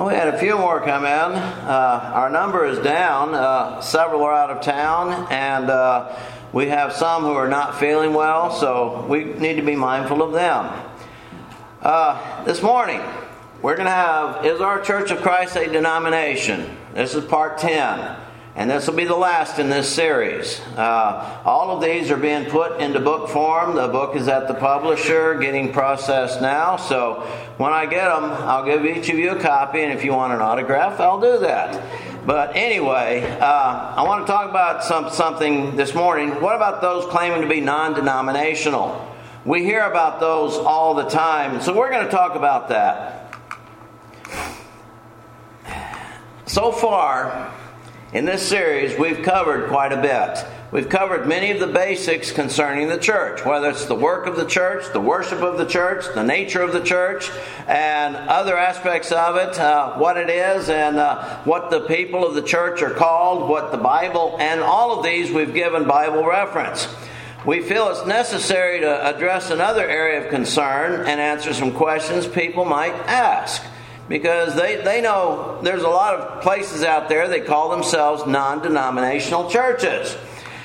Well, we had a few more come in. Our number is down. Several are out of town, and we have some who are not feeling well, so we need to be mindful of them. This morning, we're going to have, is our Church of Christ a denomination? This is part 10. And this will be the last in this series. All of these are being put into book form. The book is at the publisher, getting processed now. So when I get them, I'll give each of you a copy. And if you want an autograph, I'll do that. But anyway, I want to talk about something this morning. What about those claiming to be non-denominational? We hear about those all the time. So we're going to talk about that. So far, in this series, we've covered quite a bit. We've covered many of the basics concerning the church, whether it's the work of the church, the worship of the church, the nature of the church, and other aspects of it, what it is, and what the people of the church are called, what the Bible, and all of these we've given Bible reference. We feel it's necessary to address another area of concern and answer some questions people might ask. Because they know there's a lot of places out there that call themselves non-denominational churches.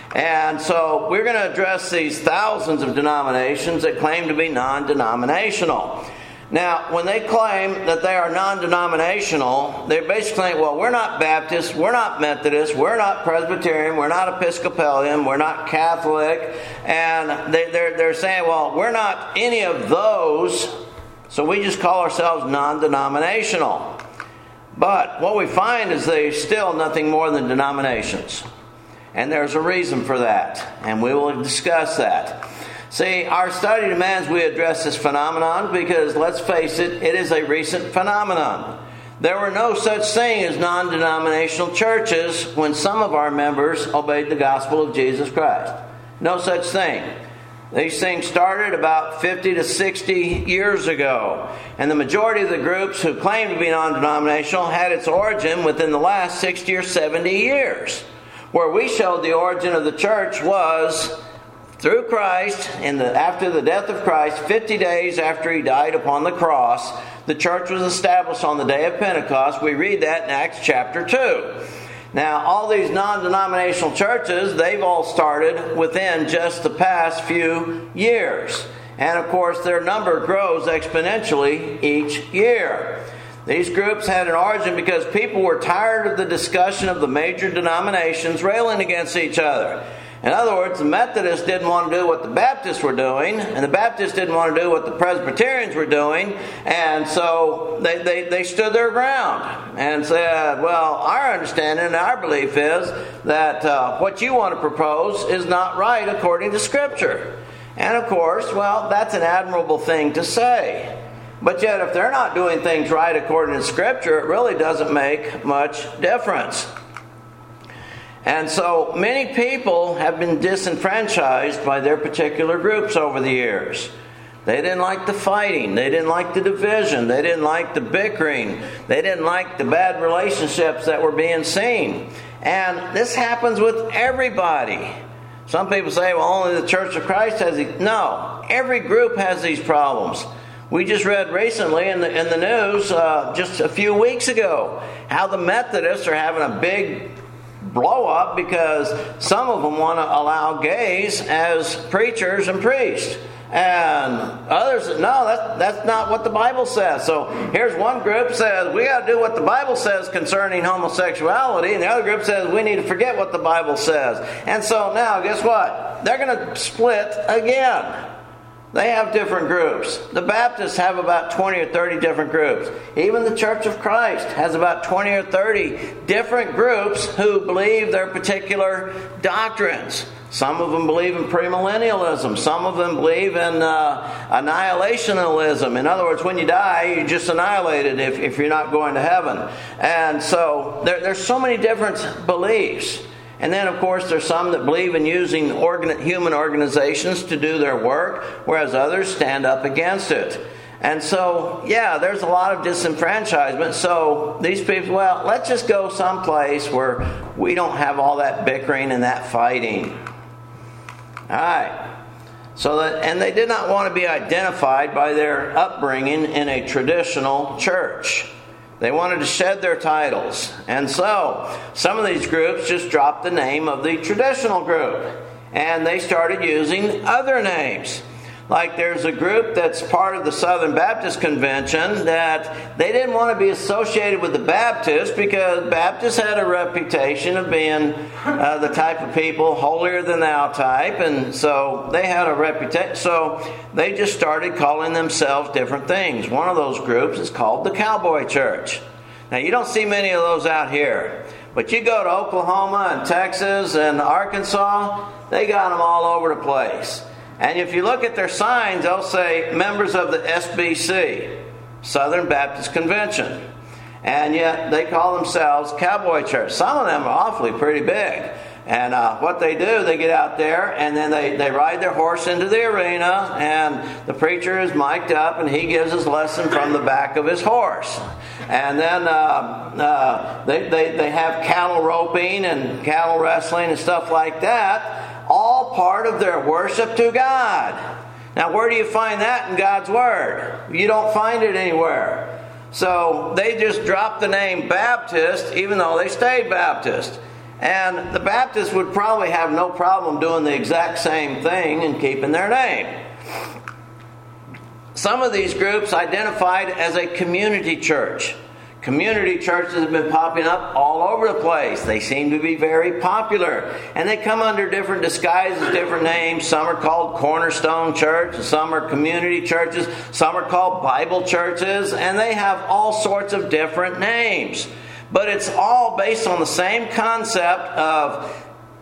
And so we're going to address these thousands of denominations that claim to be non-denominational. Now, when they claim that they are non-denominational, they're basically saying, well, we're not Baptist, we're not Methodist, we're not Presbyterian, we're not Episcopalian, we're not Catholic. And they're saying, well, we're not any of those, so we just call ourselves non-denominational. But what we find is they're still nothing more than denominations. And there's a reason for that. And we will discuss that. See, our study demands we address this phenomenon because, let's face it, it is a recent phenomenon. There were no such thing as non-denominational churches when some of our members obeyed the gospel of Jesus Christ. No such thing. These things started about 50 to 60 years ago. And the majority of the groups who claim to be non-denominational had its origin within the last 60 or 70 years. Where we showed the origin of the church was through Christ, after the death of Christ, 50 days after He died upon the cross, the church was established on the day of Pentecost. We read that in Acts chapter 2. Now, all these non-denominational churches, they've all started within just the past few years. And, of course, their number grows exponentially each year. These groups had an origin because people were tired of the discussion of the major denominations railing against each other. In other words, the Methodists didn't want to do what the Baptists were doing, and the Baptists didn't want to do what the Presbyterians were doing, and so they stood their ground and said, well, our understanding and our belief is that what you want to propose is not right according to Scripture. And of course, well, that's an admirable thing to say. But yet, if they're not doing things right according to Scripture, it really doesn't make much difference. And so many people have been disenfranchised by their particular groups over the years. They didn't like the fighting. They didn't like the division. They didn't like the bickering. They didn't like the bad relationships that were being seen. And this happens with everybody. Some people say, well, only the Church of Christ has these. No, every group has these problems. We just read recently in the news just a few weeks ago how the Methodists are having a big blow up because some of them want to allow gays as preachers and priests. And others said, no, that's not what the Bible says. So here's one group says, we got to do what the Bible says concerning homosexuality. And the other group says, we need to forget what the Bible says. And so now, guess what? They're going to split again. They have different groups. The Baptists have about 20 or 30 different groups. Even the Church of Christ has about 20 or 30 different groups who believe their particular doctrines. Some of them believe in premillennialism. Some of them believe in annihilationism. In other words, when you die, you're just annihilated if you're not going to heaven. And so there's so many different beliefs. And then, of course, there's some that believe in using human organizations to do their work, whereas others stand up against it. And so, yeah, there's a lot of disenfranchisement. So these people, well, let's just go someplace where we don't have all that bickering and that fighting. All right. And they did not want to be identified by their upbringing in a traditional church. They wanted to shed their titles. And so, some of these groups just dropped the name of the traditional group. And they started using other names. Like there's a group that's part of the Southern Baptist Convention that they didn't want to be associated with the Baptists because Baptists had a reputation of being the type of people, holier than thou type, and so they had a reputation. So they just started calling themselves different things. One of those groups is called the Cowboy Church. Now you don't see many of those out here, but you go to Oklahoma and Texas and Arkansas, they got them all over the place. And if you look at their signs, they'll say members of the SBC, Southern Baptist Convention. And yet they call themselves Cowboy Church. Some of them are awfully pretty big. And what they do, they get out there and then they ride their horse into the arena, and the preacher is mic'd up and he gives his lesson from the back of his horse. And then they have cattle roping and cattle wrestling and stuff like that. All part of their worship to God. Now, where do you find that in God's Word? You don't find it anywhere. So they just dropped the name Baptist, even though they stayed Baptist. And the Baptists would probably have no problem doing the exact same thing and keeping their name. Some of these groups identified as a community church. Community churches have been popping up all over the place. They seem to be very popular. And they come under different disguises, different names. Some are called Cornerstone Church. Some are community churches. Some are called Bible churches. And they have all sorts of different names. But it's all based on the same concept of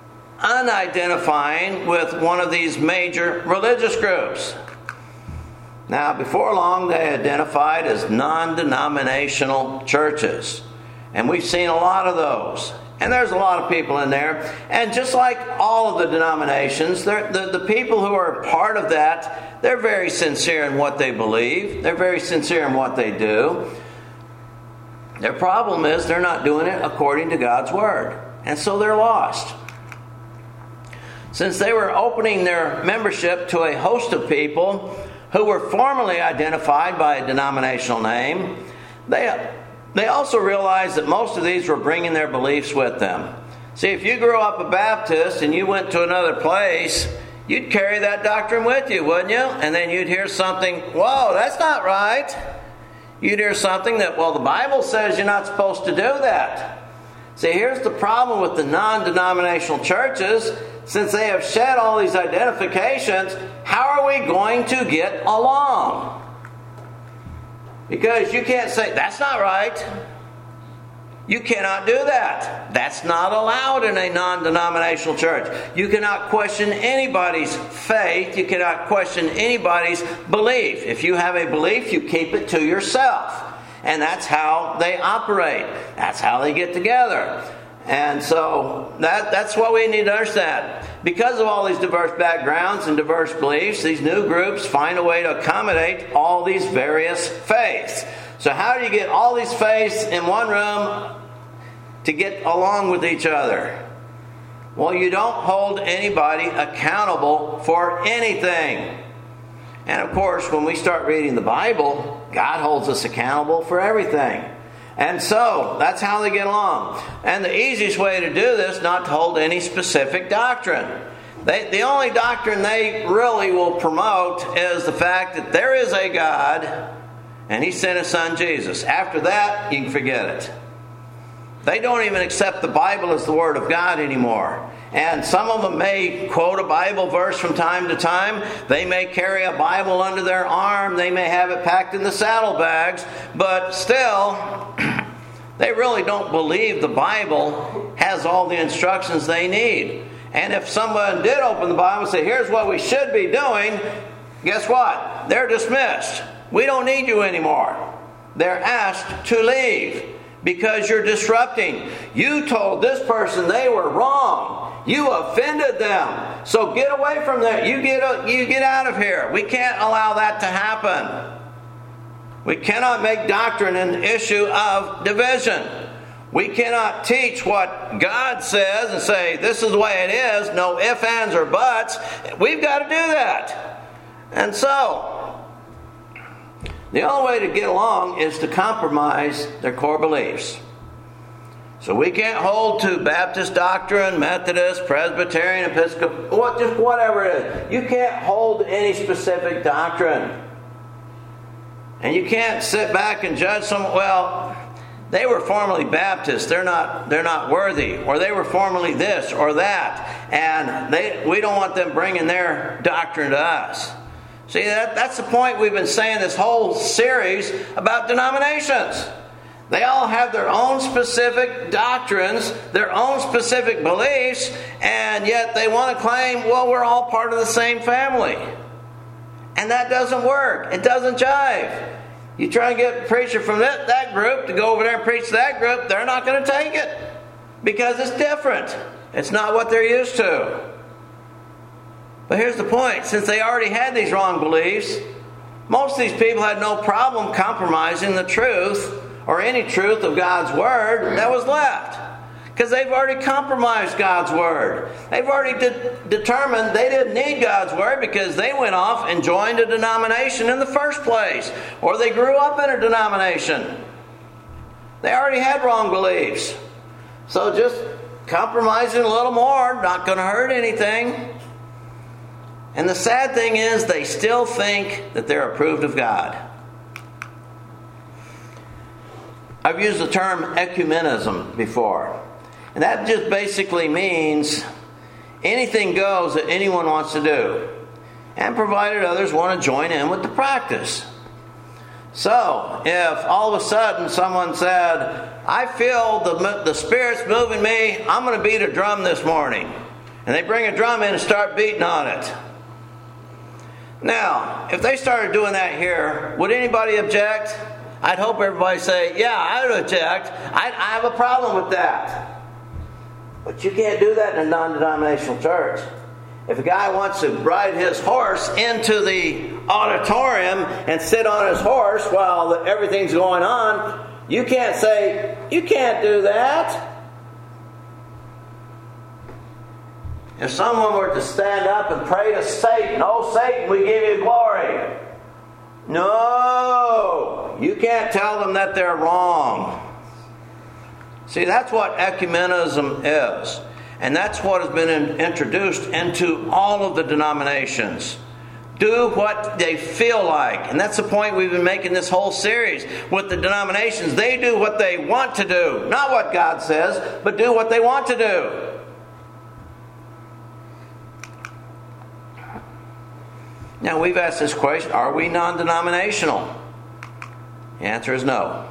unidentifying with one of these major religious groups. Now, before long, they identified as non-denominational churches. And we've seen a lot of those. And there's a lot of people in there. And just like all of the denominations, the people who are part of that, they're very sincere in what they believe. They're very sincere in what they do. Their problem is they're not doing it according to God's Word. And so they're lost. Since they were opening their membership to a host of people who were formerly identified by a denominational name, they also realized that most of these were bringing their beliefs with them. See, if you grew up a Baptist and you went to another place, you'd carry that doctrine with you, wouldn't you? And then you'd hear something, whoa, that's not right. You'd hear something that, well, the Bible says you're not supposed to do that. See, here's the problem with the non-denominational churches. Since they have shed all these identifications, how are we going to get along? Because you can't say, that's not right. You cannot do that. That's not allowed in a non-denominational church. You cannot question anybody's faith. You cannot question anybody's belief. If you have a belief, you keep it to yourself. And that's how they operate. That's how they get together. And so that's what we need to understand. Because of all these diverse backgrounds and diverse beliefs, these new groups find a way to accommodate all these various faiths. So how do you get all these faiths in one room to get along with each other? Well, you don't hold anybody accountable for anything. And of course, when we start reading the Bible, God holds us accountable for everything. And so, that's how they get along. And the easiest way to do this, not to hold any specific doctrine. The only doctrine they really will promote is the fact that there is a God, and He sent His Son Jesus. After that, you can forget it. They don't even accept the Bible as the Word of God anymore. And some of them may quote a Bible verse from time to time. They may carry a Bible under their arm. They may have it packed in the saddlebags. But still, they really don't believe the Bible has all the instructions they need. And if someone did open the Bible and say, here's what we should be doing, guess what? They're dismissed. We don't need you anymore. They're asked to leave because you're disrupting. You told this person they were wrong. You offended them. So get away from there. You get out of here. We can't allow that to happen. We cannot make doctrine an issue of division. We cannot teach what God says and say, this is the way it is. No ifs, ands, or buts. We've got to do that. And so, The only way to get along is to compromise their core beliefs. So we can't hold to Baptist doctrine, Methodist, Presbyterian, Episcopal, just whatever it is. You can't hold to any specific doctrine. And you can't sit back and judge someone, well, they were formerly Baptists, they're not worthy, or they were formerly this or that, and we don't want them bringing their doctrine to us. See, that's the point we've been saying this whole series about denominations. They all have their own specific doctrines, their own specific beliefs, and yet they want to claim, well, we're all part of the same family. And that doesn't work. It doesn't jive. You try and get a preacher from that group to go over there and preach to that group, they're not going to take it. Because it's different. It's not what they're used to. But here's the point. Since they already had these wrong beliefs, most of these people had no problem compromising the truth or any truth of God's Word that was left. Because they've already compromised God's Word. They've already determined they didn't need God's Word because they went off and joined a denomination in the first place. Or they grew up in a denomination. They already had wrong beliefs. So just compromising a little more, not going to hurt anything. And the sad thing is they still think that they're approved of God. I've used the term ecumenism before. And that just basically means anything goes that anyone wants to do, and provided others want to join in with the practice. So, if all of a sudden someone said, I feel the Spirit's moving me, I'm going to beat a drum this morning. And they bring a drum in and start beating on it. Now, if they started doing that here, would anybody object? I'd hope everybody say, yeah, I would object. I have a problem with that. But you can't do that in a non-denominational church. If a guy wants to ride his horse into the auditorium and sit on his horse while everything's going on, you can't say, you can't do that. If someone were to stand up and pray to Satan, oh Satan, we give you glory. No, you can't tell them that they're wrong. See, that's what ecumenism is. And that's what has been introduced into all of the denominations. Do what they feel like. And that's the point we've been making this whole series. With the denominations, they do what they want to do. Not what God says, but do what they want to do. Now, we've asked this question, are we non-denominational? The answer is no.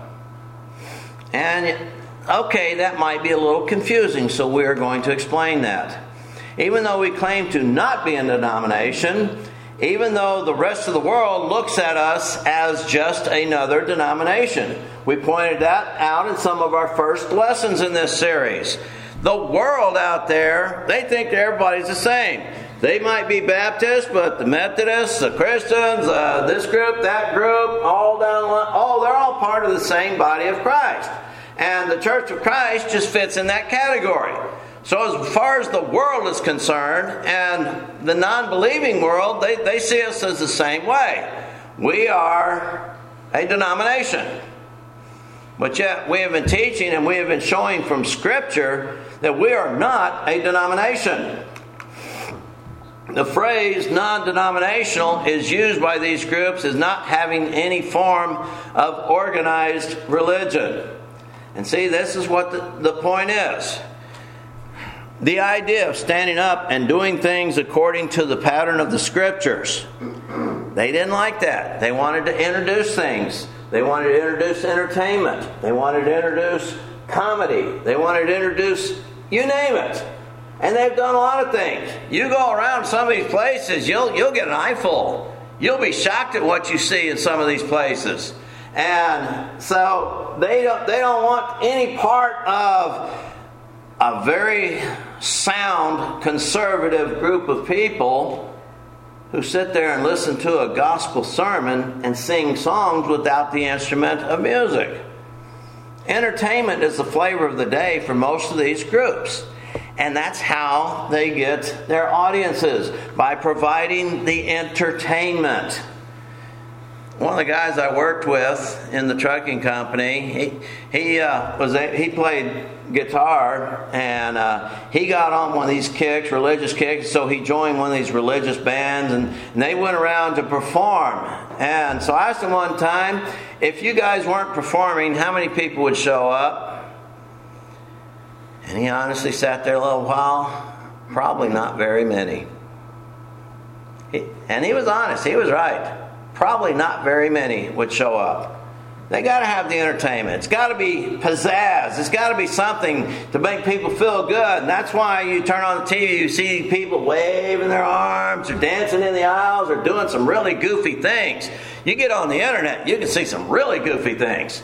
And okay, that might be a little confusing, so we are going to explain that. Even though we claim to not be a denomination, even though the rest of the world looks at us as just another denomination. We pointed that out in some of our first lessons in this series. The world out there, they think that everybody's the same. They might be Baptist, but the Methodists, the Christians, this group, that group, all down the line, they're all part of the same body of Christ. And the Church of Christ just fits in that category. So as far as the world is concerned, and the non-believing world, they see us as the same way. We are a denomination. But yet we have been teaching and we have been showing from Scripture that we are not a denomination. The phrase non-denominational is used by these groups as not having any form of organized religion. And see, this is what the point is. The idea of standing up and doing things according to the pattern of the Scriptures. They didn't like that. They wanted to introduce things. They wanted to introduce entertainment. They wanted to introduce comedy. They wanted to introduce, you name it. And they've done a lot of things. You go around some of these places, you'll get an eyeful. You'll be shocked at what you see in some of these places. And so they don't want any part of a very sound conservative group of people who sit there and listen to a gospel sermon and sing songs without the instrument of music. Entertainment is the flavor of the day for most of these groups. And that's how they get their audiences, by providing the entertainment. one of the guys I worked with in the trucking company, he played guitar, and he got on one of these religious kicks, so he joined one of these religious bands, and they went around to perform. And so I asked him one time, if you guys weren't performing, how many people would show up? And he honestly sat there a little while. Probably not very many. And he was honest. He was right. Probably not very many would show up. They got to have the entertainment. It's got to be pizzazz. It's got to be something to make people feel good. And that's why you turn on the TV, you see people waving their arms or dancing in the aisles or doing some really goofy things. You get on the internet, you can see some really goofy things.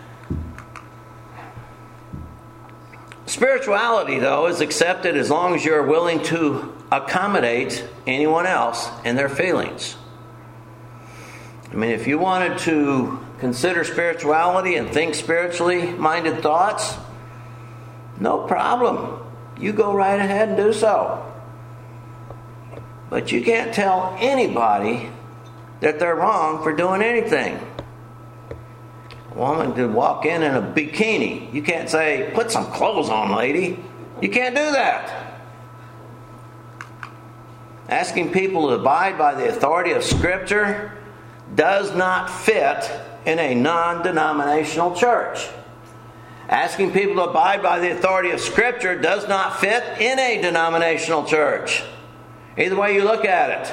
Spirituality, though, is accepted as long as you're willing to accommodate anyone else and their feelings. I mean, if you wanted to consider spirituality and think spiritually minded thoughts, no problem. You go right ahead and do so. But you can't tell anybody that they're wrong for doing anything. A woman could walk in a bikini. You can't say, put some clothes on, lady. You can't do that. Asking people to abide by the authority of Scripture does not fit in a non-denominational church. Asking people to abide by the authority of Scripture does not fit in a denominational church. Either way you look at it.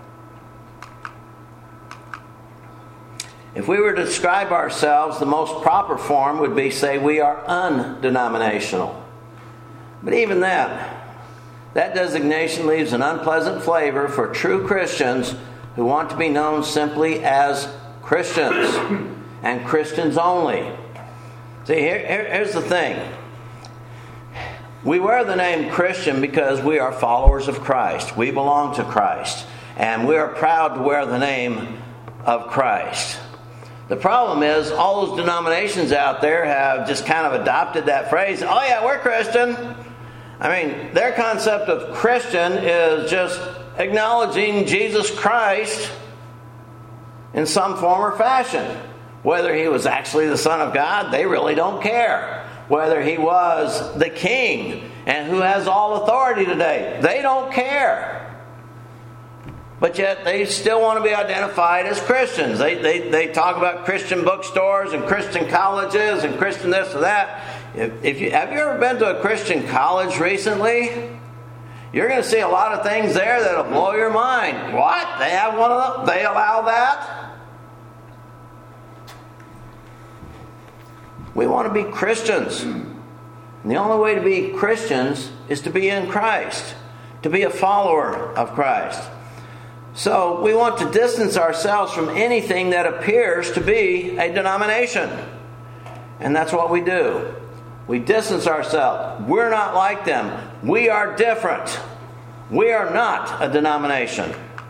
If we were to describe ourselves, the most proper form would be, say, we are undenominational. But even that designation leaves an unpleasant flavor for true Christians who want to be known simply as Christians and Christians only. See, here's the thing. We wear the name Christian because we are followers of Christ. We belong to Christ. And we are proud to wear the name of Christ. The problem is all those denominations out there have just kind of adopted that phrase. Oh yeah, we're Christian. I mean, their concept of Christian is just acknowledging Jesus Christ in some form or fashion. Whether he was actually the Son of God, they really don't care. Whether he was the King and who has all authority today, they don't care. But yet they still want to be identified as Christians. They talk about Christian bookstores and Christian colleges and Christian this or that. Have you ever been to a Christian college recently? You're going to see a lot of things there that'll blow your mind. What? They have one of them? They allow that? We want to be Christians. And the only way to be Christians is to be in Christ, to be a follower of Christ. So we want to distance ourselves from anything that appears to be a denomination. And that's what we do. We distance ourselves. We're not like them. We are different. We are not a denomination.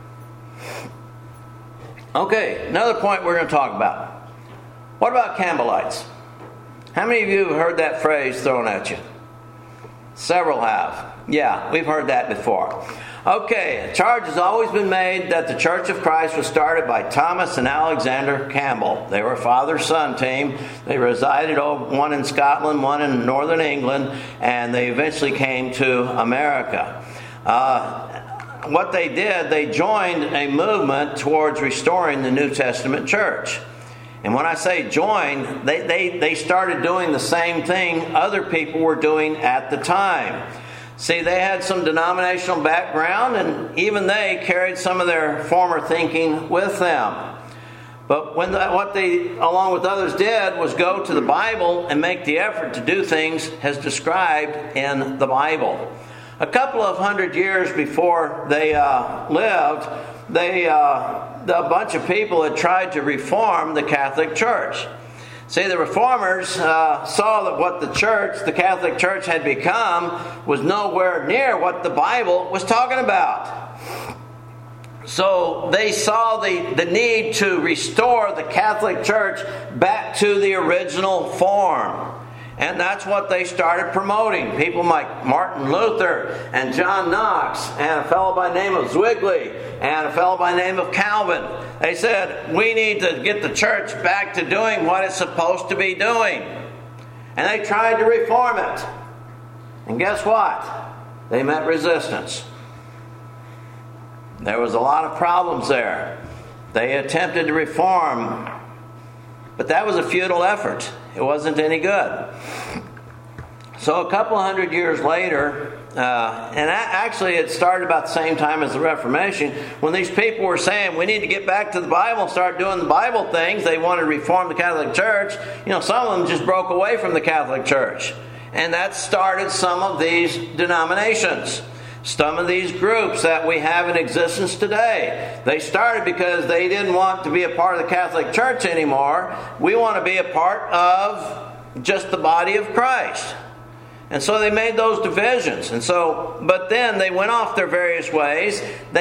Okay, another point we're going to talk about. What about Campbellites? How many of you have heard that phrase thrown at you? Several have. Yeah, we've heard that before. Okay, a charge has always been made that the Church of Christ was started by Thomas and Alexander Campbell. They were a father-son team. They resided, one in Scotland, one in northern England, and they eventually came to America. What they did, they joined a movement towards restoring the New Testament church. And when I say join, they started doing the same thing other people were doing at the time. See, they had some denominational background, and even they carried some of their former thinking with them. But what they, along with others, did was go to the Bible and make the effort to do things as described in the Bible. A couple of hundred years before they lived, a bunch of people had tried to reform the Catholic Church. See, the reformers saw that what the Catholic Church had become was nowhere near what the Bible was talking about. So they saw the need to restore the Catholic Church back to the original form. And that's what they started promoting. People like Martin Luther and John Knox and a fellow by the name of Zwingli and a fellow by the name of Calvin. they said, we need to get the church back to doing what it's supposed to be doing. And they tried to reform it. And guess what? They met resistance. There was a lot of problems there. They attempted to reform, but that was a futile effort. It wasn't any good. So a couple hundred years later, and actually it started about the same time as the Reformation, when these people were saying, we need to get back to the Bible and start doing the Bible things. They wanted to reform the Catholic Church. Some of them just broke away from the Catholic Church. And that started some of these denominations. Some of these groups that we have in existence today. They started because they didn't want to be a part of the Catholic Church anymore. We want to be a part of just the body of Christ. And so they made those divisions. But then they went off their various ways.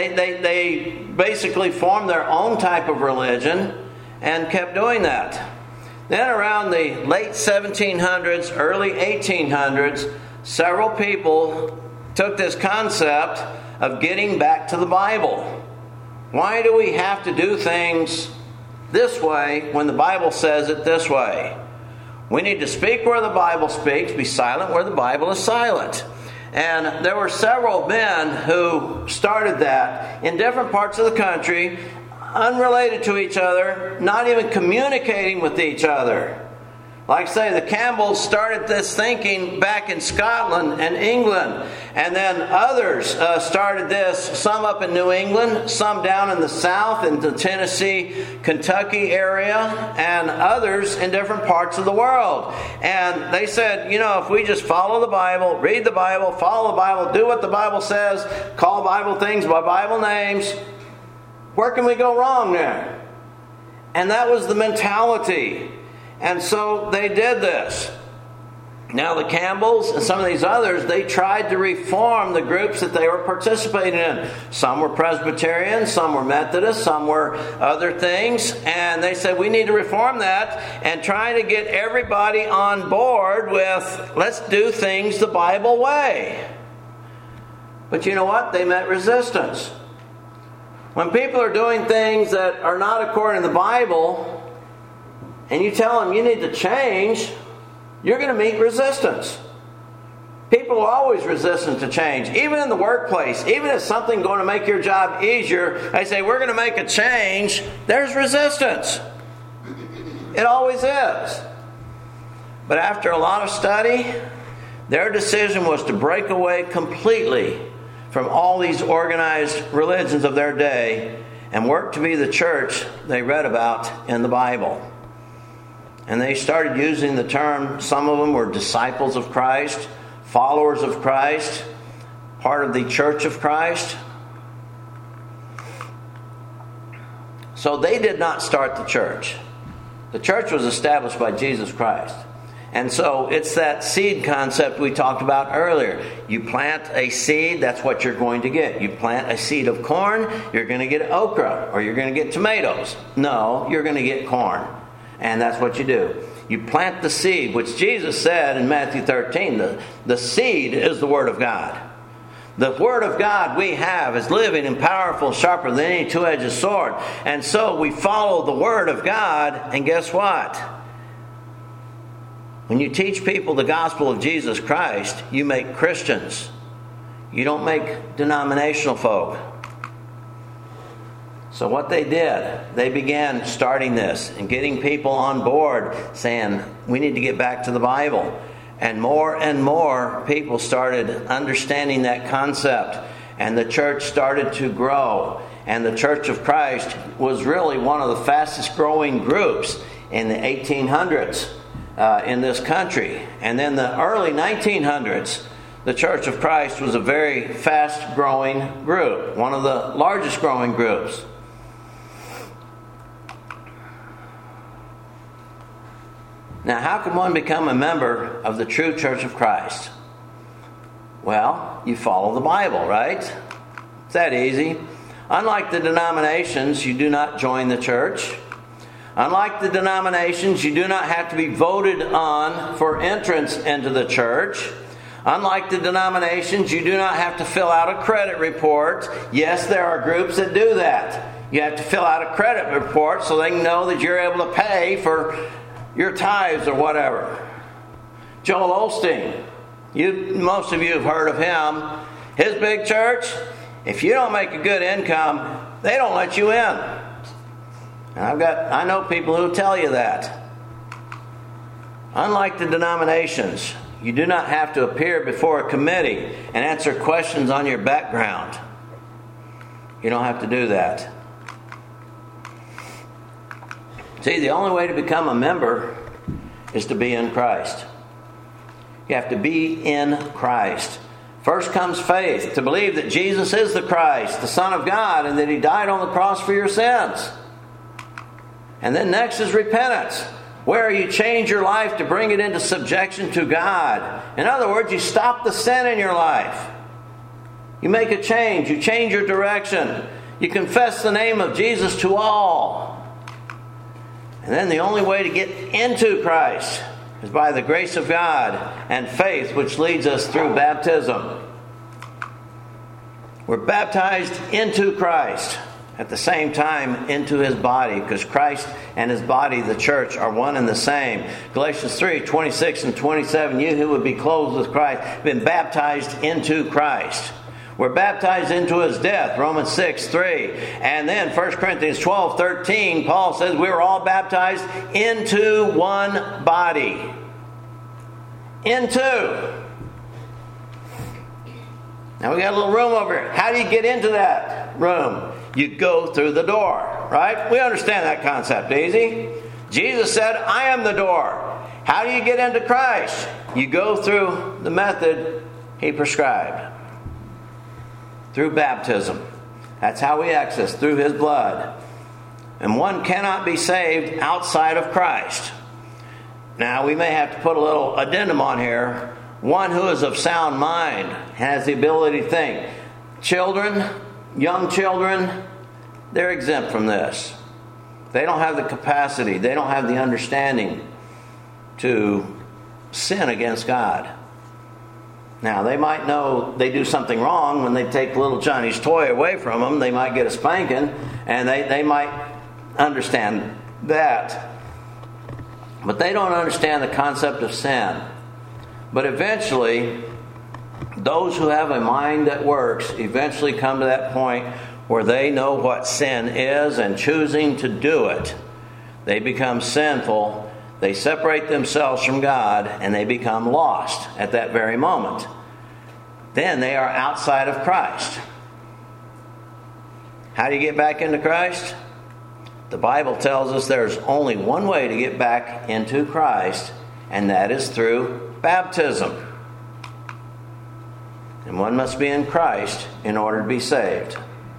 They basically formed their own type of religion and kept doing that. Then around the late 1700s, early 1800s, several people took this concept of getting back to the Bible. Why do we have to do things this way when the Bible says it this way? We need to speak where the Bible speaks, be silent where the Bible is silent. And there were several men who started that in different parts of the country, unrelated to each other, not even communicating with each other. Like I say, the Campbells started this thinking back in Scotland and England. And then others started this, some up in New England, some down in the South, in the Tennessee, Kentucky area, and others in different parts of the world. And they said, if we just follow the Bible, read the Bible, follow the Bible, do what the Bible says, call Bible things by Bible names, where can we go wrong there? And that was the mentality. And so they did this. Now the Campbells and some of these others, they tried to reform the groups that they were participating in. Some were Presbyterian, some were Methodist, some were other things. And they said, we need to reform that and try to get everybody on board with, let's do things the Bible way. But you know what? They met resistance. When people are doing things that are not according to the Bible, and you tell them you need to change, you're going to meet resistance. People are always resistant to change. Even in the workplace, even if something's going to make your job easier, they say, we're going to make a change, there's resistance. It always is. But after a lot of study, their decision was to break away completely from all these organized religions of their day and work to be the church they read about in the Bible. And they started using the term, some of them were disciples of Christ, followers of Christ, part of the church of Christ. So they did not start the church. The church was established by Jesus Christ. And so it's that seed concept we talked about earlier. You plant a seed, that's what you're going to get. You plant a seed of corn, you're going to get okra, or you're going to get tomatoes. No, you're going to get corn. And that's what you do. You plant the seed, which Jesus said in Matthew 13, the seed is the Word of God. The Word of God we have is living and powerful, sharper than any two-edged sword. And so we follow the Word of God, and guess what? When you teach people the gospel of Jesus Christ, you make Christians. You don't make denominational folk. So what they did, they began starting this and getting people on board saying, we need to get back to the Bible. And more people started understanding that concept. And the church started to grow. And the Church of Christ was really one of the fastest growing groups in the 1800s in this country. And then the early 1900s, the Church of Christ was a very fast growing group. One of the largest growing groups. Now, how can one become a member of the true Church of Christ? Well, you follow the Bible, right? It's that easy. Unlike the denominations, you do not join the church. Unlike the denominations, you do not have to be voted on for entrance into the church. Unlike the denominations, you do not have to fill out a credit report. Yes, there are groups that do that. You have to fill out a credit report so they can know that you're able to pay for your tithes or whatever. Joel Osteen, most of you have heard of him. His big church, if you don't make a good income, they don't let you in. And I know people who tell you that. Unlike the denominations, you do not have to appear before a committee and answer questions on your background. You don't have to do that. See, the only way to become a member is to be in Christ. You have to be in Christ. First comes faith, to believe that Jesus is the Christ, the Son of God, and that He died on the cross for your sins. And then next is repentance, where you change your life to bring it into subjection to God. In other words, you stop the sin in your life. You make a change. You change your direction. You confess the name of Jesus to all. And then the only way to get into Christ is by the grace of God and faith, which leads us through baptism. We're baptized into Christ, at the same time into His body, because Christ and His body, the church, are one and the same. Galatians 3:26 and 27, you who would be clothed with Christ have been baptized into Christ. We're baptized into His death, Romans 6:3. And then 1 Corinthians 12:13, Paul says we were all baptized into one body. Into. Now we got a little room over here. How do you get into that room? You go through the door, right? We understand that concept, easy. Jesus said, I am the door. How do you get into Christ? You go through the method He prescribed. Through baptism. That's how we access, through His blood. And one cannot be saved outside of Christ. Now, we may have to put a little addendum on here. One who is of sound mind has the ability to think. Children, young children, they're exempt from this. They don't have the capacity, they don't have the understanding to sin against God. Now, they might know they do something wrong when they take little Johnny's toy away from them. They might get a spanking, and they might understand that. But they don't understand the concept of sin. But eventually, those who have a mind that works eventually come to that point where they know what sin is, and choosing to do it, they become sinful. They separate themselves from God, and they become lost at that very moment. Then they are outside of Christ. How do you get back into Christ? The Bible tells us there's only one way to get back into Christ, and that is through baptism. And one must be in Christ in order to be saved.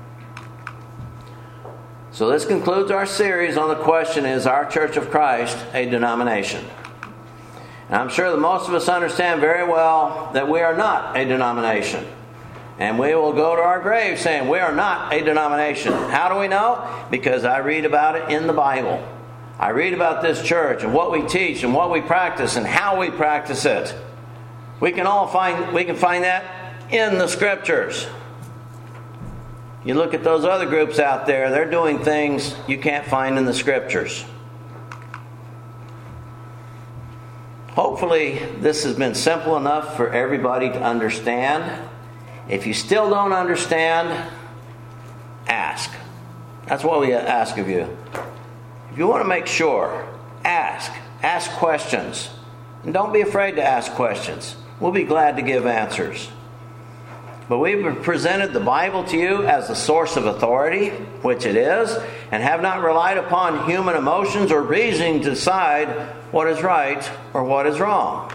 So this concludes our series on the question, is our Church of Christ a denomination? And I'm sure that most of us understand very well that we are not a denomination. And we will go to our grave saying we are not a denomination. How do we know? Because I read about it in the Bible. I read about this church and what we teach and what we practice and how we practice it. We can find that in the Scriptures. You look at those other groups out there, they're doing things you can't find in the Scriptures. Hopefully, this has been simple enough for everybody to understand. If you still don't understand, ask. That's what we ask of you. If you want to make sure, ask. Ask questions. And don't be afraid to ask questions. We'll be glad to give answers. But we've presented the Bible to you as the source of authority, which it is, and have not relied upon human emotions or reasoning to decide what is right or what is wrong.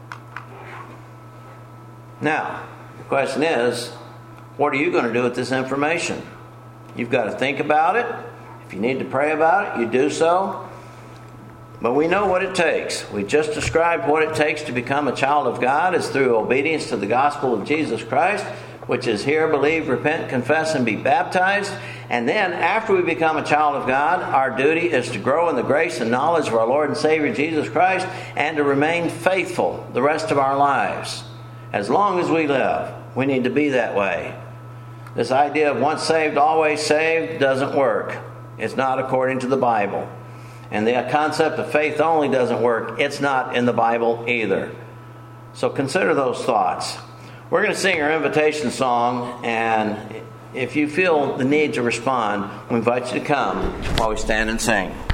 Now, the question is, what are you going to do with this information? You've got to think about it. If you need to pray about it, you do so. But we know what it takes. We just described what it takes to become a child of God is through obedience to the gospel of Jesus Christ, which is hear, believe, repent, confess, and be baptized. And then after we become a child of God, our duty is to grow in the grace and knowledge of our Lord and Savior Jesus Christ and to remain faithful the rest of our lives. As long as we live, we need to be that way. This idea of once saved, always saved doesn't work. It's not according to the Bible. And the concept of faith only doesn't work. It's not in the Bible either. So consider those thoughts. We're going to sing our invitation song, and if you feel the need to respond, we invite you to come while we stand and sing.